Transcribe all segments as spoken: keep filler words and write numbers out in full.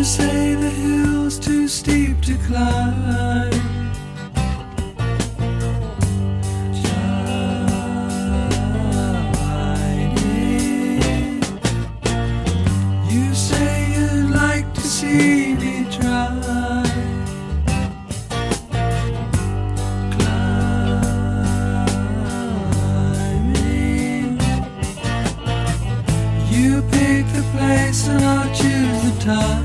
say the hill's too steep to climb. Shining. You say you'd like to see me try. Climbing. You pick the place and I'll choose the time.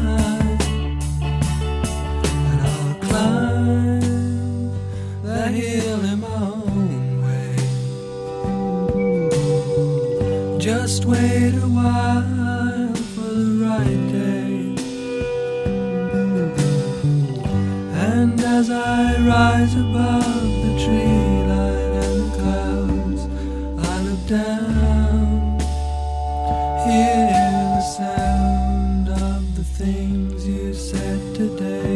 Just wait a while for the right day. And as I rise above the tree line and the clouds, I look down, hear the sound of the things you said today.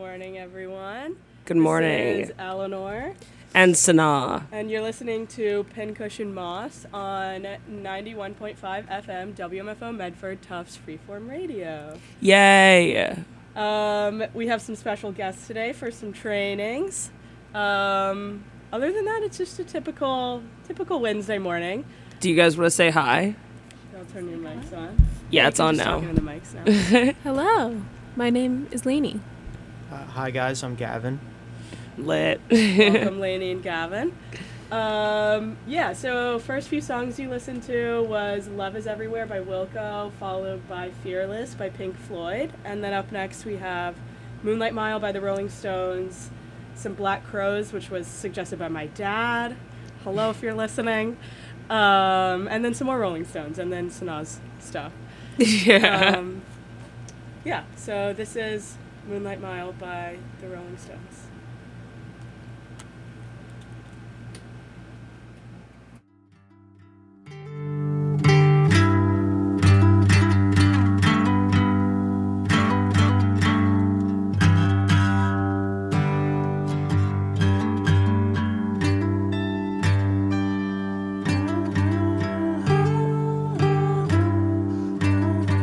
morning, everyone. Good morning. This is Eleanor. And Sanaa. And you're listening to Pincushion Moss on ninety-one point five F M W M F O Medford Tufts Freeform Radio. Yay. Um, we have some special guests today for some trainings. Um, other than that, it's just a typical typical Wednesday morning. Do you guys want to say hi? I'll turn your mics on. Yeah, You it's can on just now. talk into the mics now. Hello, my name is Lainey. Uh, hi guys, I'm Gavin. Lit. Welcome, Lainey and Gavin. Um, yeah, so first few songs you listened to was Love Is Everywhere by Wilco, followed by Fearless by Pink Floyd. And then up next we have Moonlight Mile by the Rolling Stones, some Black Crowes, which was suggested by my dad. Hello if you're listening. Um, and then some more Rolling Stones, and then Sanaa's stuff. Yeah. Um, yeah, so this is Moonlight Mile by the Rolling Stones.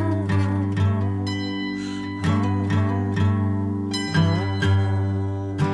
Thank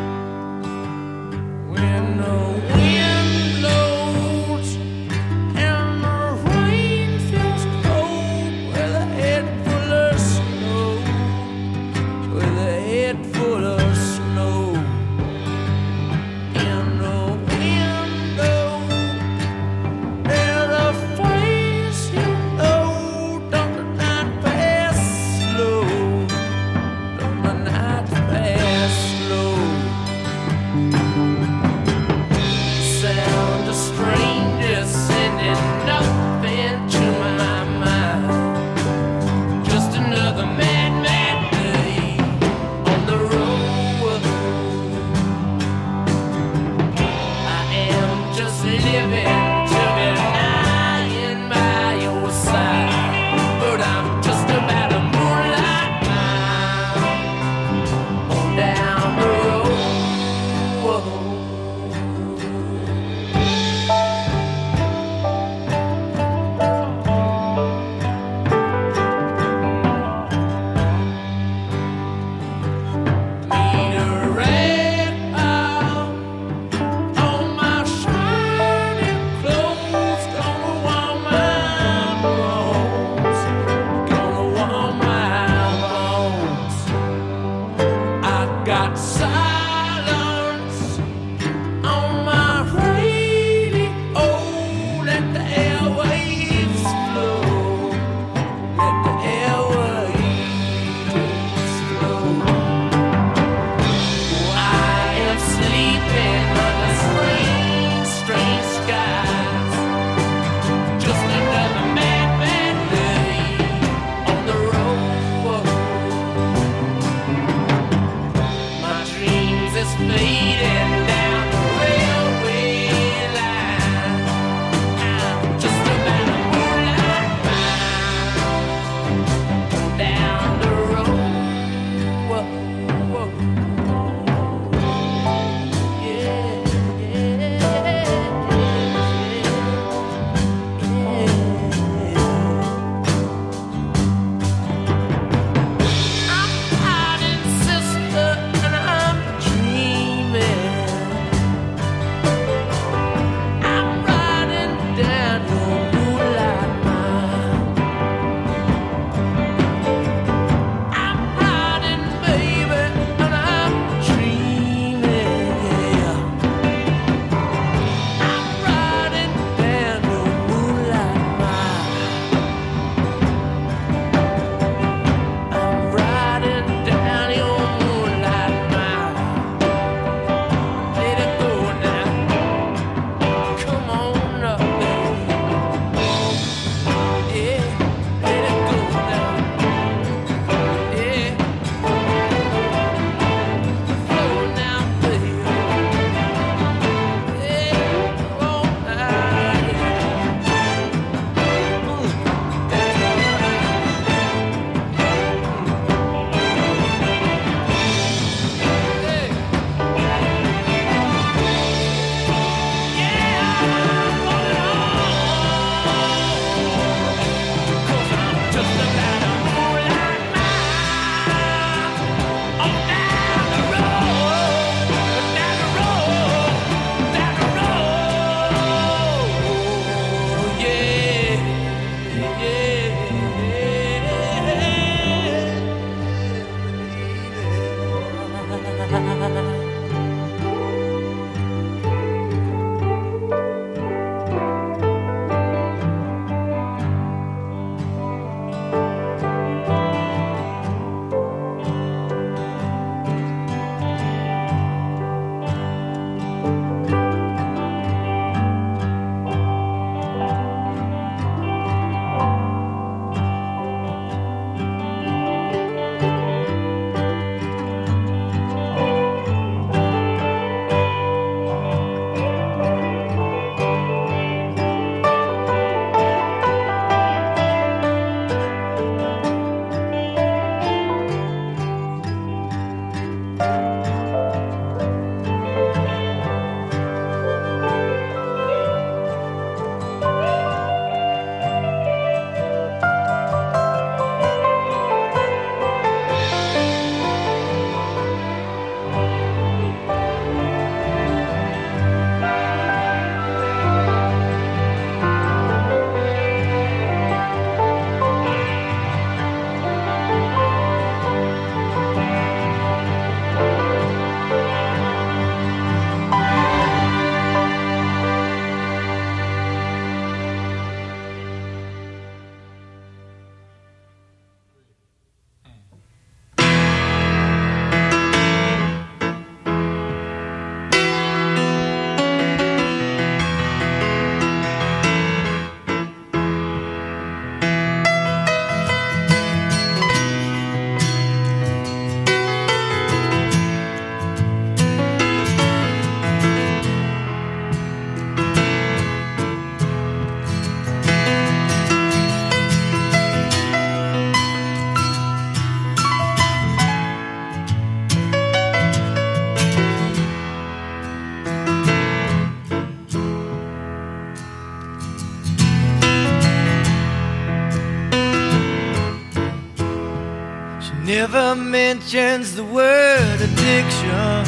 never mentions the word addiction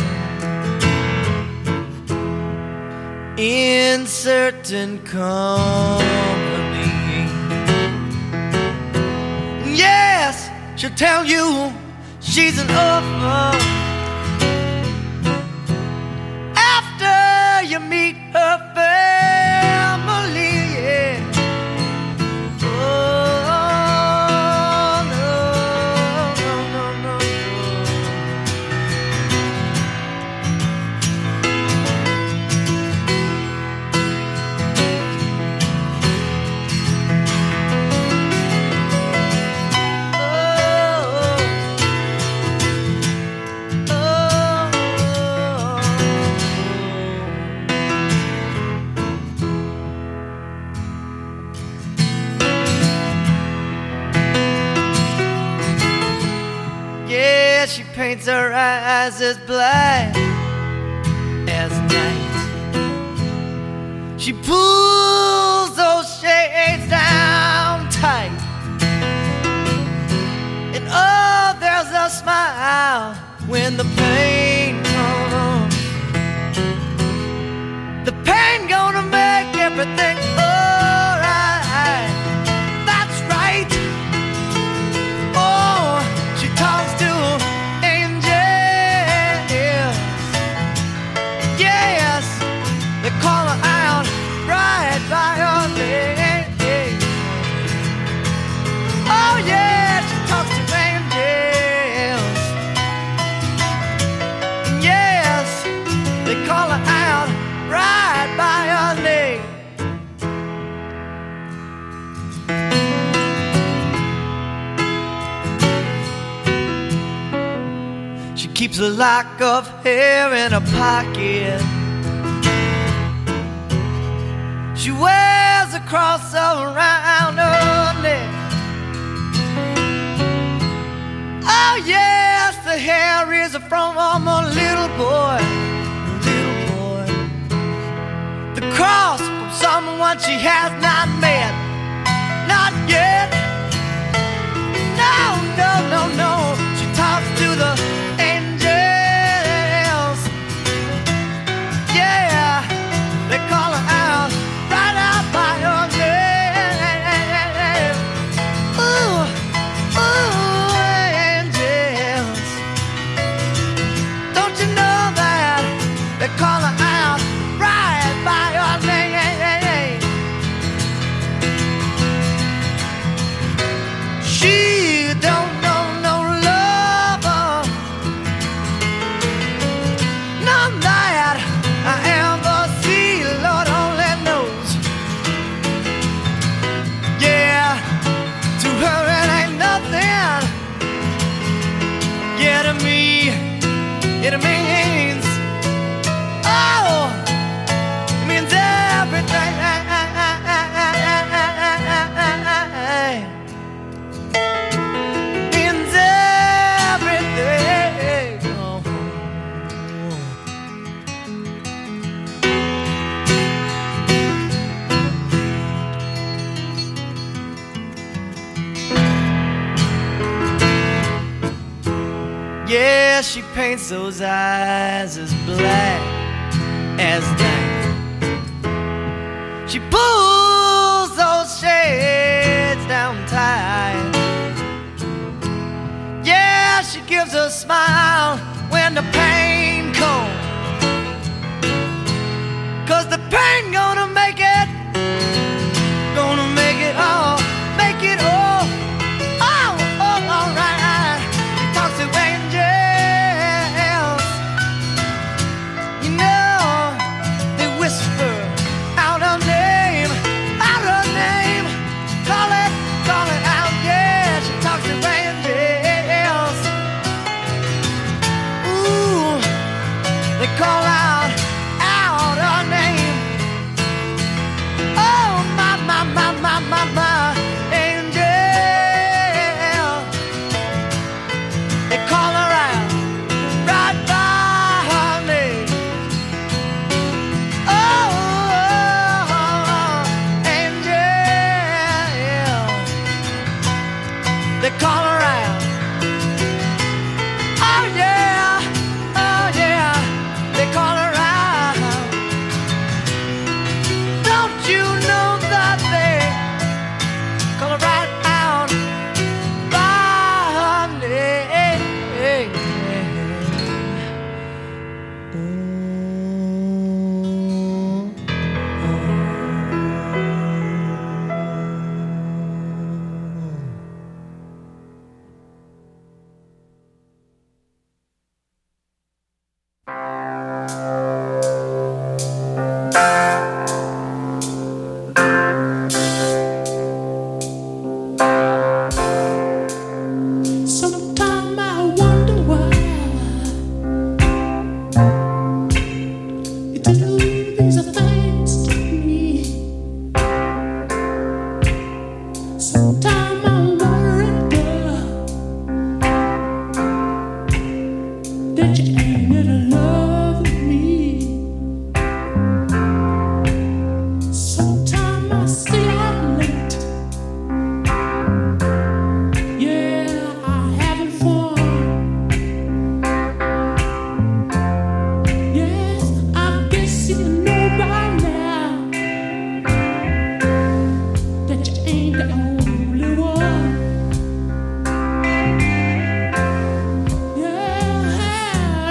in certain company. Yes, she'll tell you she's an orphan after you meet her family. Yeah. Oh, no, no, no, no, she paints her eyes as black as night. She pulls those shades down tight, and oh, there's a smile when the pain comes. The pain gonna make everything alright. That's right. Oh, she talks to call her out right by her name. Oh yeah, she talks to angels. Yes, they call her out right by her name. She keeps a lock of hair in her pocket. She wears a cross around her neck. Oh yes, the hair is from a little boy, little boy. The cross from someone she has not met, not yet. No, no, no, no. She talks to the angels. Yeah, they call her out right out by her name. Ooh, ooh, angels. Don't you know that they call her out right by her name? She don't know no lover, none that I ever see, Lord only knows. Yeah, to her it ain't nothing. Yeah, to me it means, oh, it means everything. Means everything. Oh. Yeah, she paints those eyes as black as night. She pulls those shades down tight. Yeah, she gives a smile when the pain comes. 'Cause the pain gonna make it, gonna make it all, make it all, oh, oh, all right. She talks to angels. You know, they whisper out her name, out her name. Call it, call it out, yeah. She talks to angels. Ooh, they call out, out her name. Oh, my, my, my, my, my, my angel. They call her out right by her name. Oh, angel. They call her out that you ain't in love with me. Sometimes I stay out late. Yeah, I'm having fun. Yes, I guess you know by now that you ain't the only one. Yeah,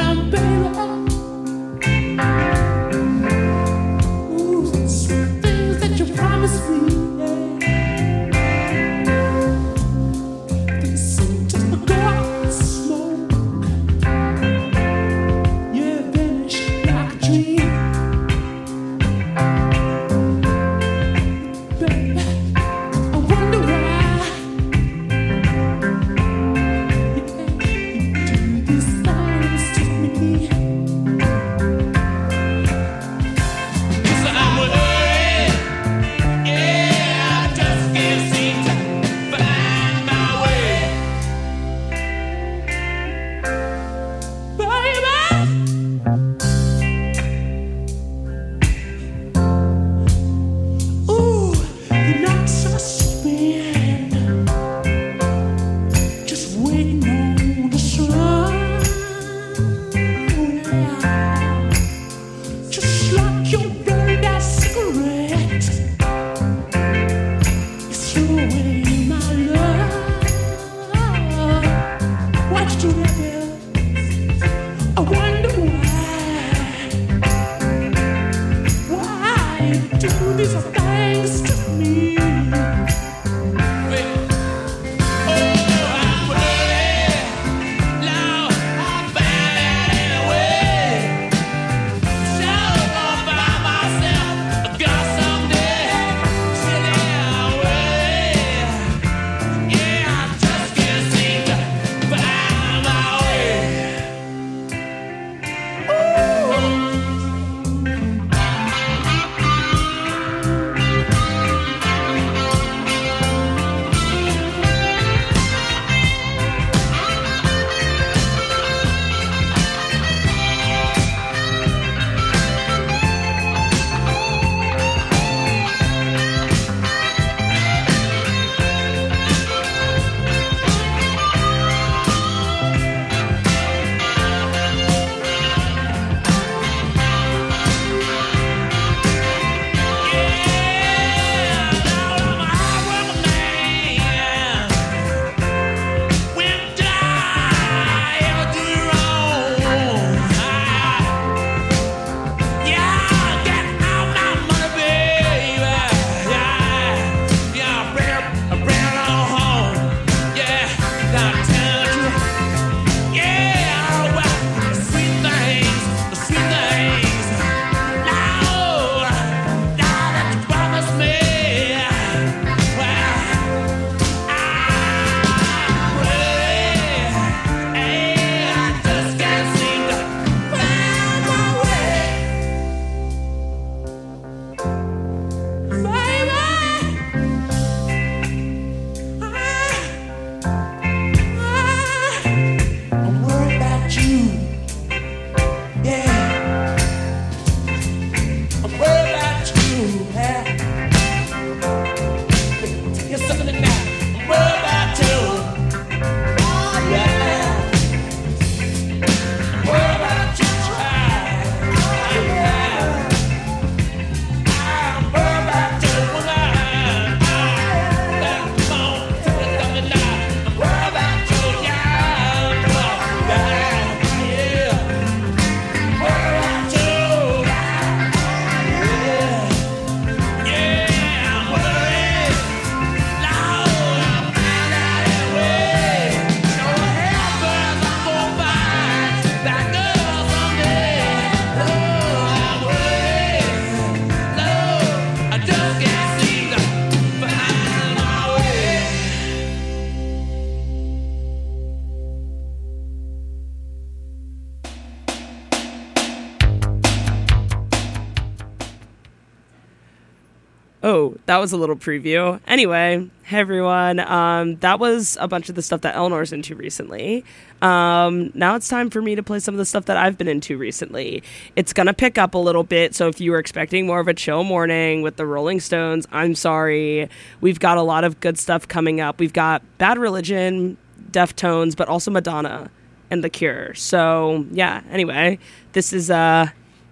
Oh, that was a little preview. Anyway, hey everyone. Um, that was a bunch of the stuff that Eleanor's into recently. Um, now it's time for me to play some of the stuff that I've been into recently. It's gonna pick up a little bit, so if you were expecting more of a chill morning with the Rolling Stones, I'm sorry. We've got a lot of good stuff coming up. We've got Bad Religion, Deftones, but also Madonna and The Cure. So, yeah, anyway, this is, uh...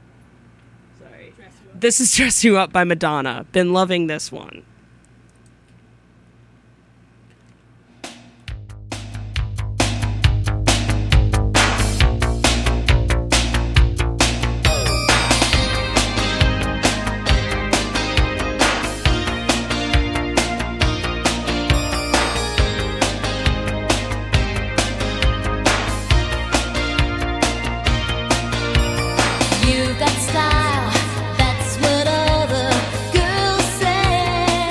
This is Dress You Up by Madonna. Been loving this one. You've got style, that's what other girls say.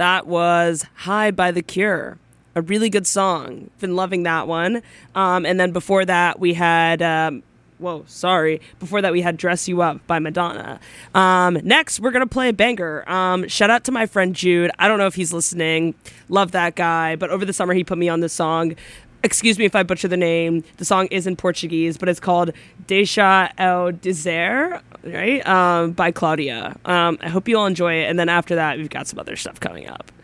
that was High by The Cure. A really good song. Been loving that one. Um, and then before that, we had... Um, whoa, sorry. Before that, we had Dress You Up by Madonna. Um, next, we're going to play a banger. Um, shout out to my friend Jude. I don't know if he's listening. Love that guy. But over the summer, he put me on this song. Excuse me if I butcher the name. The song is in Portuguese, but it's called Deixa Eu Dizer, right? Um, by Claudia. Um, I hope you all enjoy it. And then after that, we've got some other stuff coming up.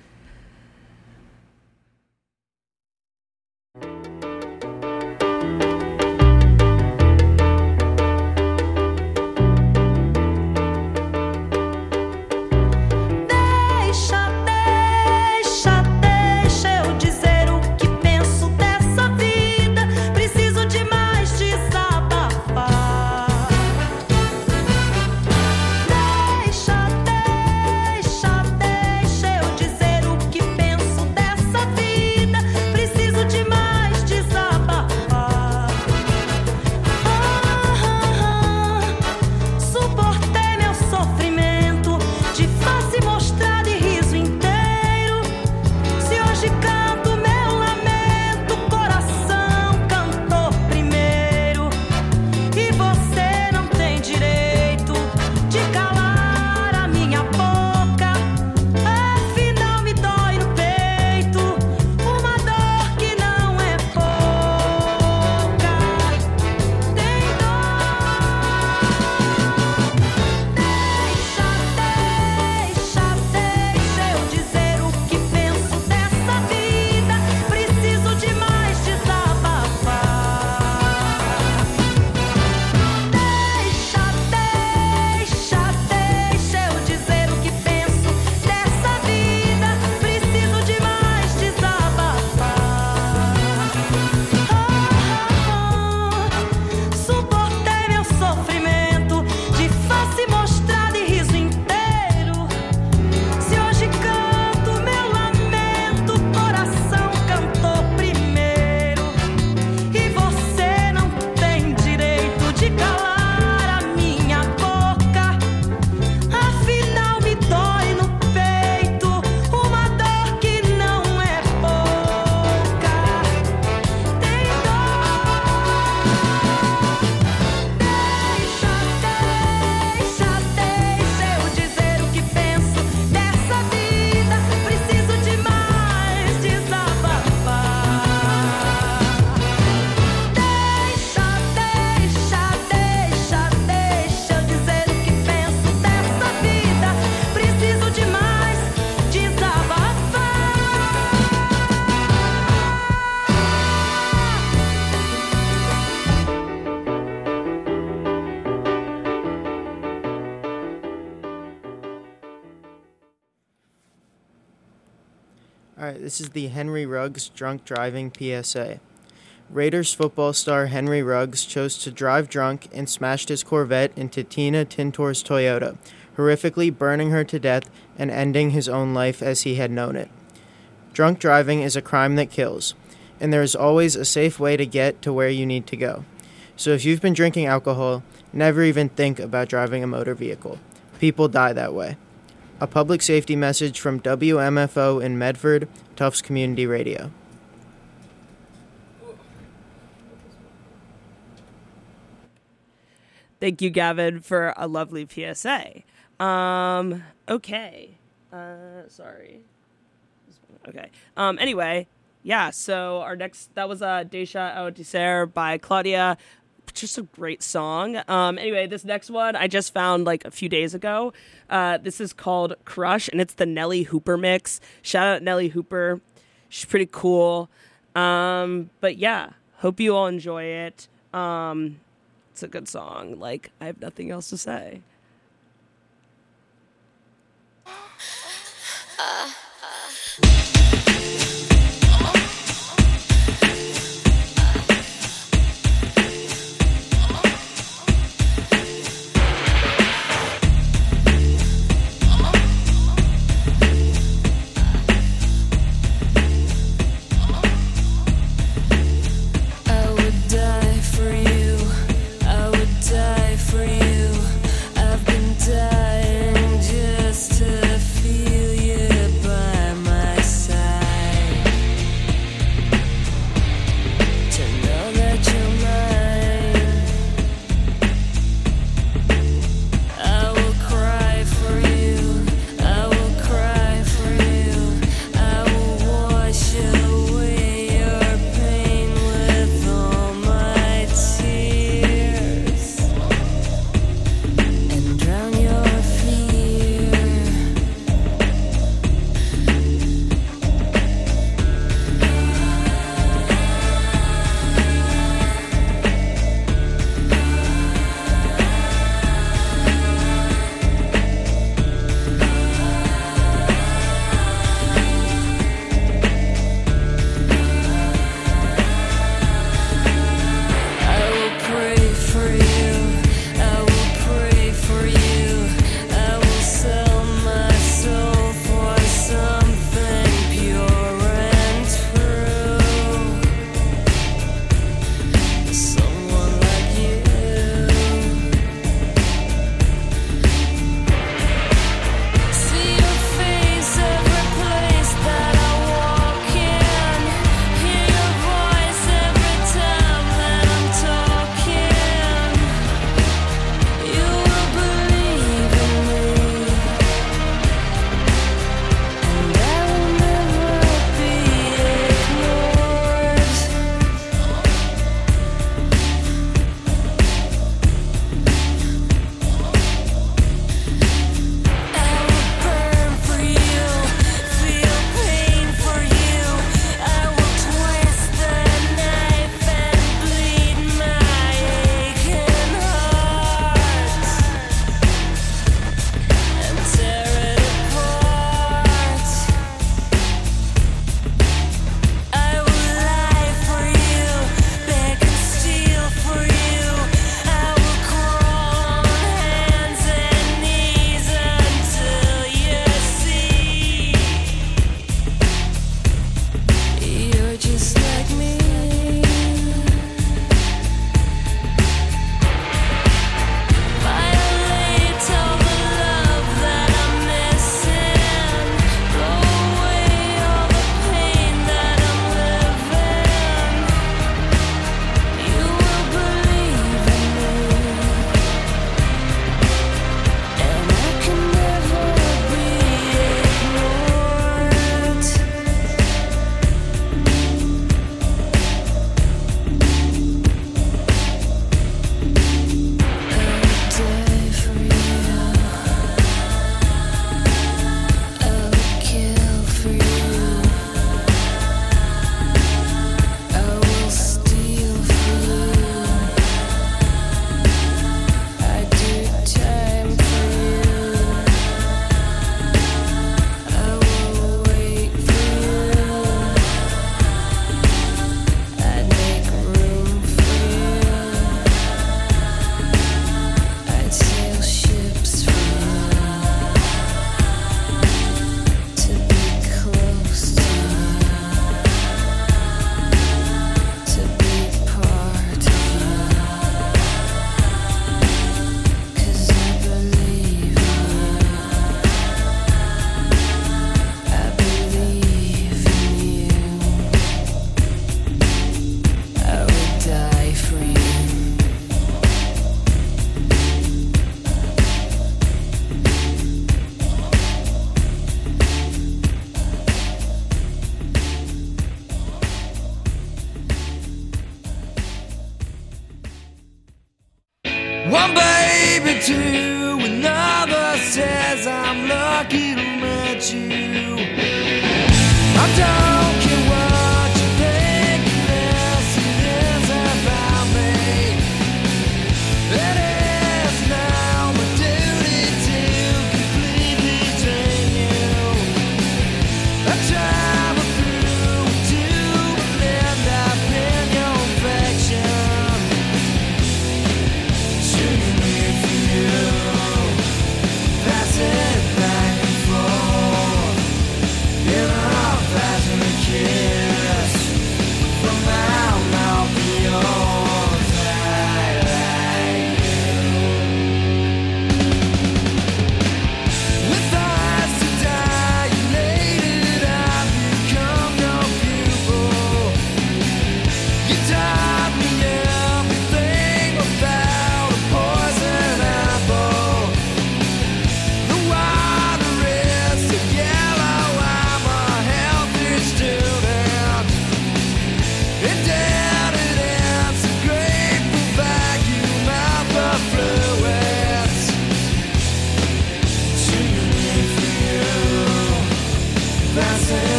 Alright, this is the Henry Ruggs drunk driving P S A. Raiders football star Henry Ruggs chose to drive drunk and smashed his Corvette into Tina Tintor's Toyota, horrifically burning her to death and ending his own life as he had known it. Drunk driving is a crime that kills, and there is always a safe way to get to where you need to go. So if you've been drinking alcohol, never even think about driving a motor vehicle. People die that way. A public safety message from W M F O in Medford, Tufts Community Radio. Thank you, Gavin, for a lovely P S A. Um, okay. Uh, sorry. Okay. Um, anyway, yeah, so our next, that was uh, Deixa Eu Dizer by Claudia. Just a great song. Um, anyway, this next one I just found like a few days ago. Uh, this is called Crush, and it's the Nelly Hooper mix. Shout out Nelly Hooper. She's pretty cool. Um, but yeah, hope you all enjoy it. Um, it's a good song. Like, I have nothing else to say. Uh. I've been dying just to feel you by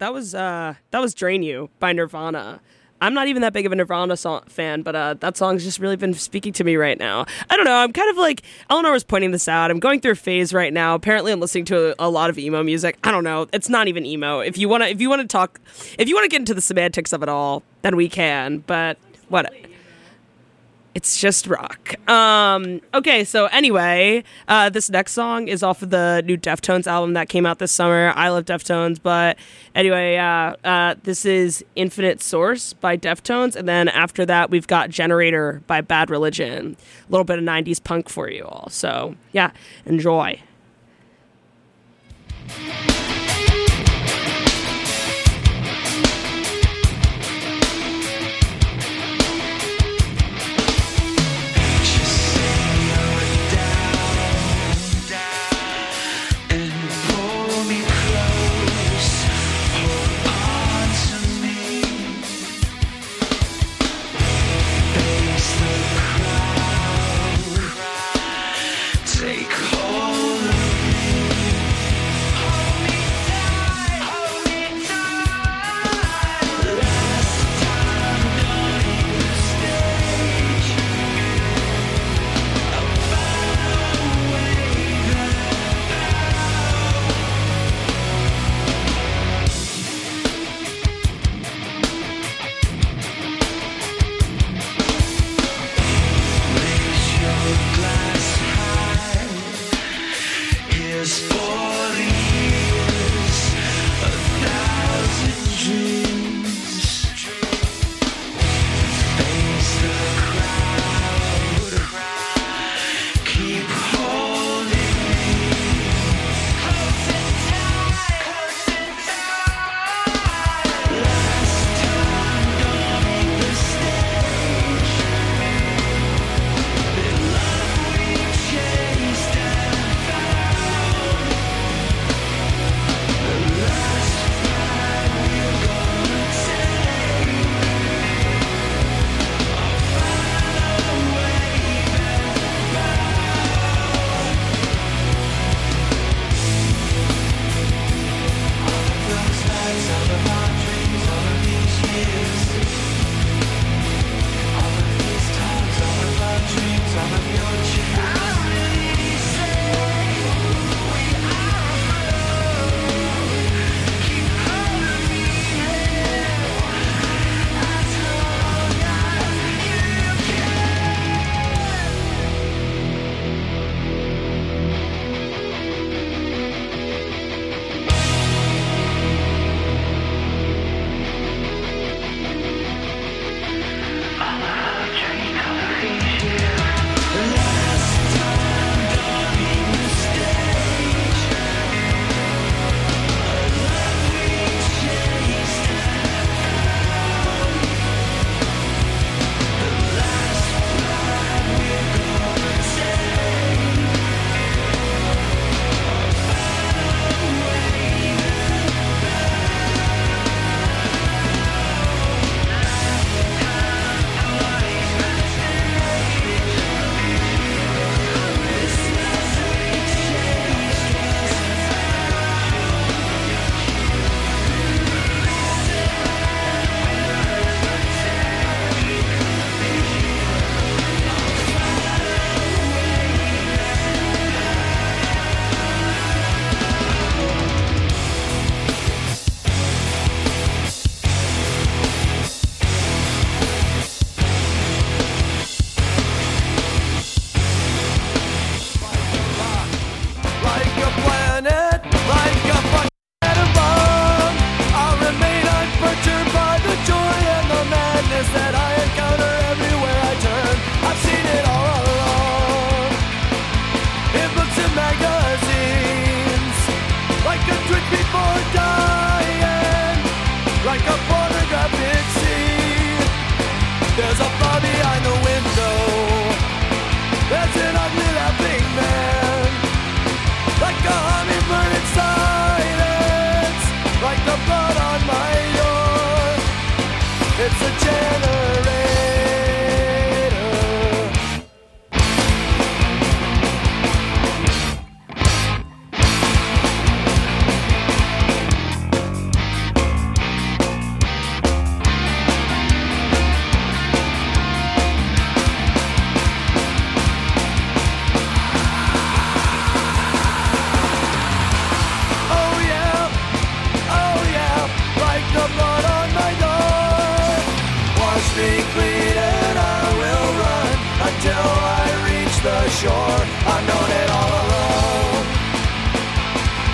that was uh, that was "Drain You" by Nirvana. I'm not even that big of a Nirvana song fan, but uh, that song's just really been speaking to me right now. I don't know. I'm kind of like, Eleanor was pointing this out. I'm going through a phase right now. Apparently, I'm listening to a, a lot of emo music. I don't know. It's not even emo. If you want to, if you want to talk, if you want to get into the semantics of it all, then we can. But what? It's just rock. Um, okay, so anyway, uh, this next song is off of the new Deftones album that came out this summer. I love Deftones, but anyway, uh, uh, this is Infinite Source by Deftones, and then after that, we've got Generator by Bad Religion. A little bit of nineties punk for you all. So, yeah, enjoy.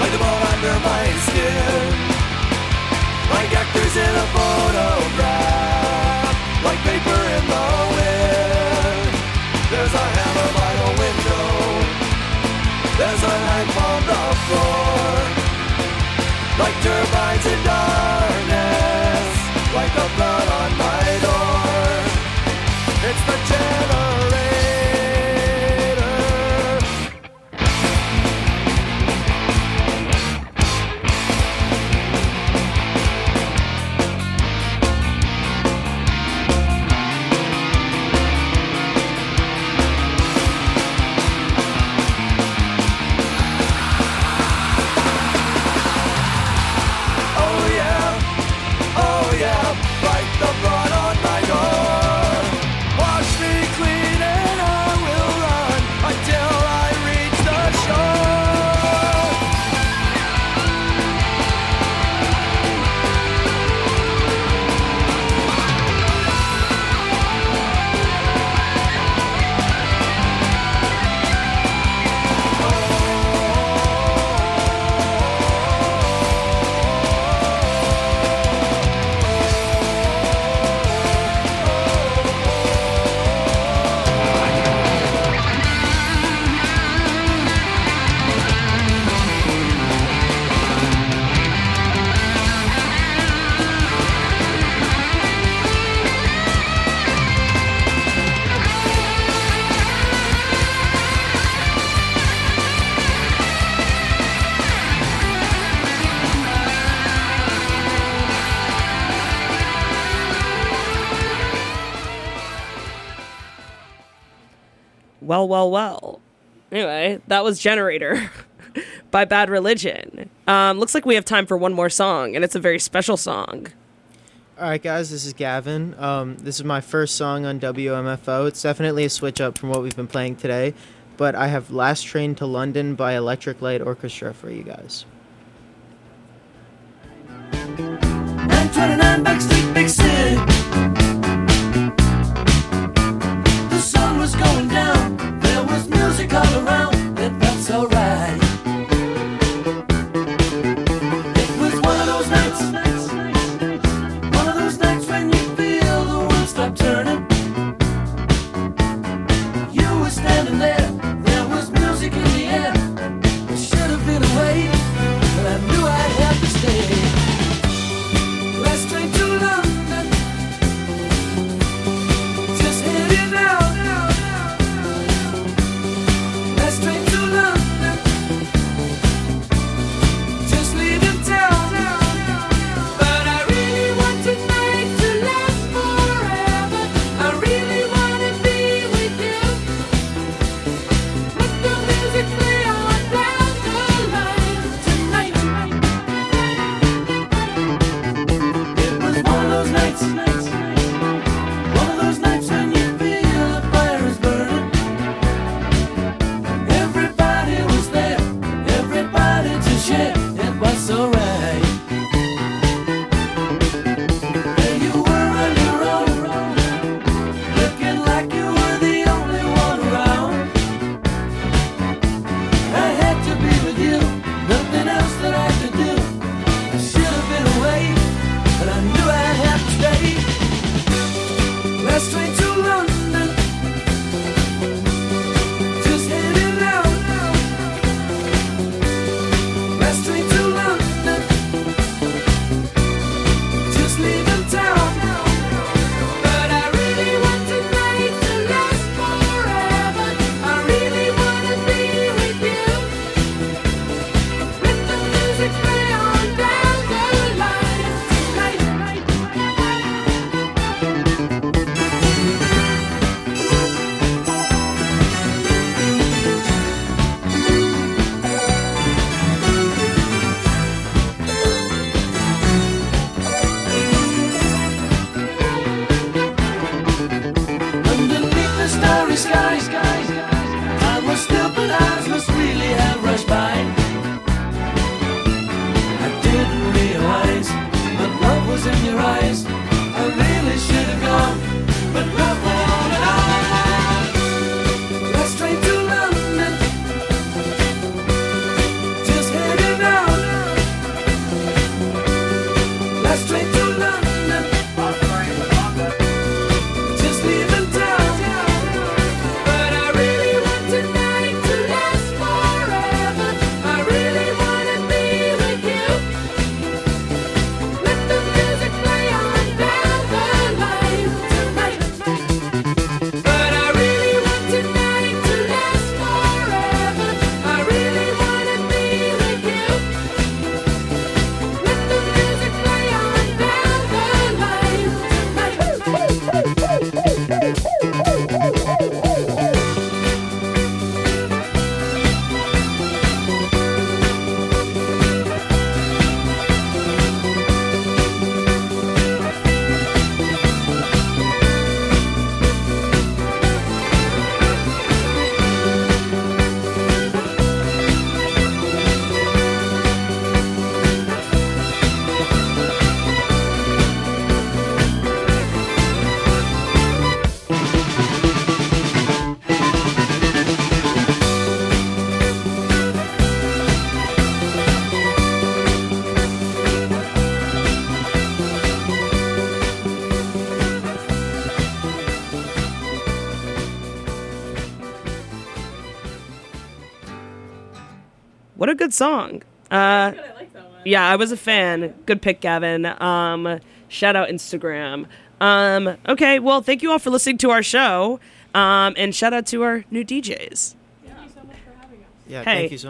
Like the bone under my skin, like actors in a photograph, like paper in the wind. There's a hammer by the window, there's a knife on the floor, like turbines in darkness, like the blood on my door. It's the generator. Well, well, well. Anyway, that was Generator by Bad Religion. Um, looks like we have time for one more song, and it's a very special song. All right, guys, this is Gavin. Um, this is my first song on W M F O. It's definitely a switch up from what we've been playing today, but I have Last Train to London by Electric Light Orchestra for you guys. nine twenty-nine Backstreet, Big City. The sun was going down. There was music all around. It felt so right. It was one of those nights, one of those nights when you feel the world stop turning. You were standing there. There was music in the air. It should have been away, but I knew I'd have to stay. Last train to London, just heading out. Last train what a good song. Uh, Good, I like that one. yeah, I was a fan. Good pick, Gavin. Um, shout out Instagram. Um, okay, well, thank you all for listening to our show. Um, and shout out to our new D Js. Thank you so much for having us. Yeah, Hey. thank you so